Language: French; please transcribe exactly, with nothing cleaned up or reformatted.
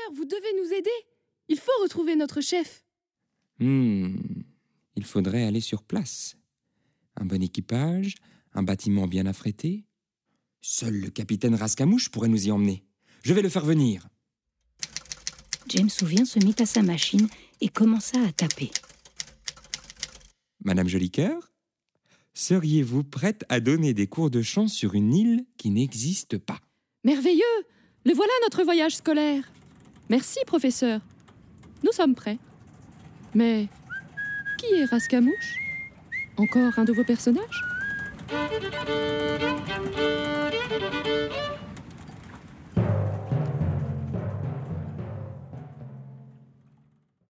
vous devez nous aider. Il faut retrouver notre chef. Hmm, il faudrait aller sur place. Un bon équipage, un bâtiment bien affrété. Seul le capitaine Rascamouche pourrait nous y emmener. Je vais le faire venir. James Souvien se mit à sa machine et commença à taper. Madame Jolicoeur, seriez-vous prête à donner des cours de chant sur une île qui n'existe pas? Merveilleux! Le voilà notre voyage scolaire. Merci, professeur. Nous sommes prêts. Mais qui est Rascamouche? Encore un de vos personnages?